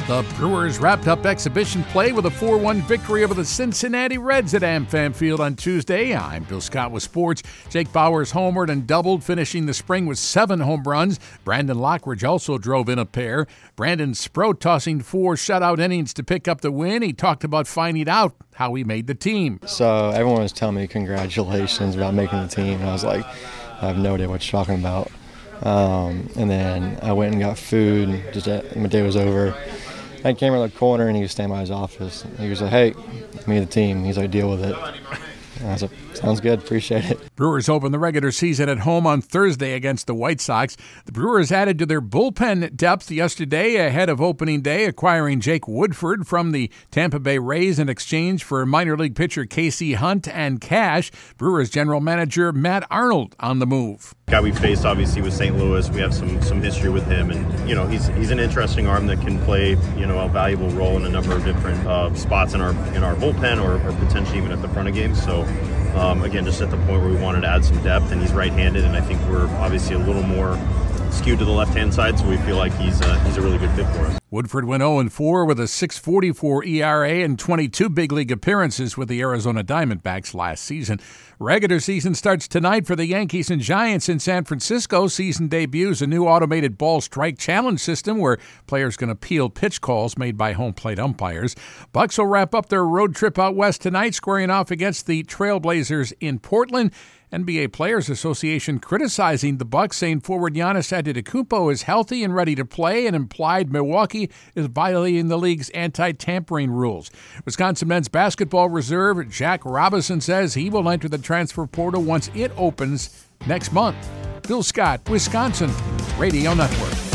The Brewers wrapped up exhibition play with a 4-1 victory over the Cincinnati Reds at AmFam Field on Tuesday. I'm Bill Scott with sports. Jake Bauers homered and doubled, finishing the spring with 7 home runs. Brandon Lockridge also drove in a pair. Brandon Sproat tossing 4 shutout innings to pick up the win. He talked about finding out how he made the team. So everyone was telling me congratulations about making the team, and I was like, I have no idea what you're talking about. And then I went and got food. Just my day was over. I came around the corner and he was standing by his office. He was like, "Hey, me and the team." He's like, "Deal with it." And I was like, "Sounds good, appreciate it." Brewers open the regular season at home on Thursday against the White Sox. The Brewers added to their bullpen depth yesterday ahead of opening day, acquiring Jake Woodford from the Tampa Bay Rays in exchange for minor league pitcher Casey Hunt and cash. Brewers general manager Matt Arnold on the move. Guy we faced obviously with St. Louis. We have some history with him, and he's an interesting arm that can play a valuable role in a number of different spots in our bullpen or potentially even at the front of games. So again, just at the point where we wanted to add some depth, and he's right-handed, and I think we're obviously a little more skewed to the left-hand side, so we feel like he's a really good fit for us. Woodford went 0-4 with a 6.44 ERA and 22 big league appearances with the Arizona Diamondbacks last season. Regular season starts tonight for the Yankees and Giants in San Francisco. Season debuts a new automated ball strike challenge system where players can appeal pitch calls made by home plate umpires. Bucks will wrap up their road trip out west tonight, squaring off against the Trailblazers in Portland. NBA Players Association criticizing the Bucks, saying forward Giannis Antetokounmpo is healthy and ready to play, and implied Milwaukee is violating the league's anti-tampering rules. Wisconsin men's basketball reserve Jack Robinson says he will enter the transfer portal once it opens next month. Bill Scott, Wisconsin Radio Network.